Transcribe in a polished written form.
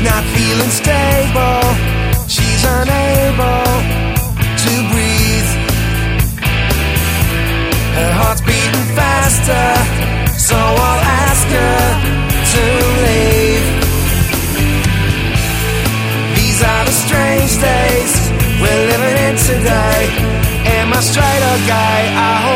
not feeling stable. She's unable to breathe. Her heart's beating faster, so I'll ask her to leave. These are the strange days we're living in today. Am I straight or gay? I